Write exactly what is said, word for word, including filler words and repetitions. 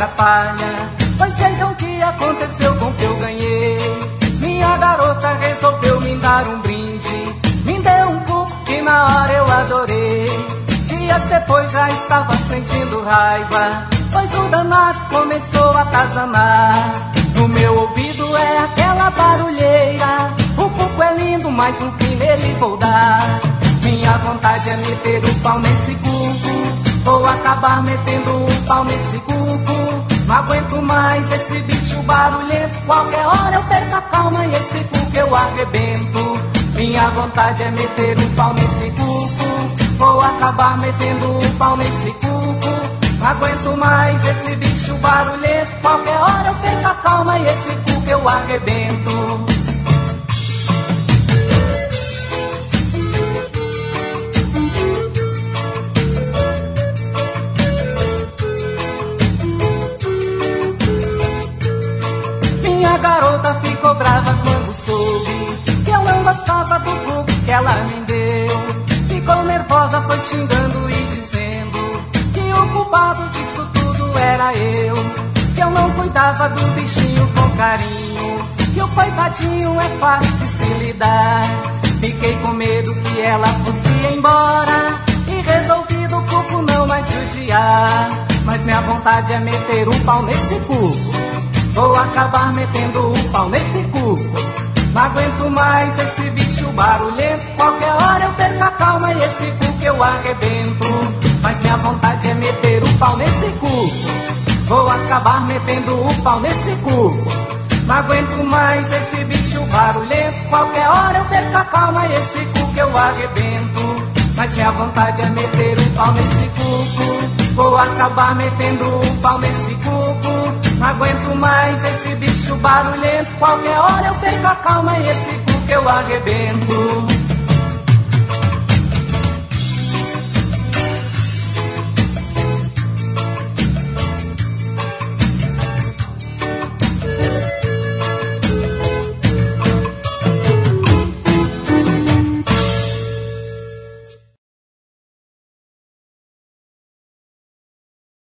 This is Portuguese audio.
atrapalha. Pois vejam o que aconteceu com o que eu ganhei. Minha garota resolveu me dar um brinde, me deu um cuco que na hora eu adorei. Dias depois já estava sentindo raiva, pois o danado começou a atazanar. No meu ouvido é aquela barulheira, o cuco é lindo, mas um fim nele vou dar. Minha vontade é meter o pau nesse cuco, vou acabar metendo o pau nesse cuco. Não aguento mais esse bicho barulhento, qualquer hora eu perco a calma e esse cuco eu arrebento. Minha vontade é meter o pau nesse cuco, vou acabar metendo o pau nesse cuco. Não aguento mais esse bicho barulhento, qualquer hora eu perco a calma e esse cuco eu arrebento. Minha garota ficou brava quando soube que eu não gostava do cuco que ela me deu. Ficou nervosa, foi xingando e dizendo que o culpado disso tudo era eu, que eu não cuidava do bichinho com carinho, que o coitadinho é fácil de se lidar. Fiquei com medo que ela fosse embora e resolvi do cuco não mais judiar. Mas minha vontade é meter o pau nesse cuco, vou acabar metendo o pau nesse cuco. Não aguento mais esse bicho barulhento, qualquer hora eu perco a calma e esse cuco eu arrebento. Mas minha vontade é meter o pau nesse cuco, vou acabar metendo o pau nesse cuco. Não aguento mais esse bicho barulhento, qualquer hora eu perco a calma e esse cuco eu arrebento. Mas minha vontade é meter o pau nesse cuco, vou acabar metendo o pau nesse cuco. Não aguento mais esse bicho barulhento, qualquer hora eu perco a calma e esse cuco eu arrebento.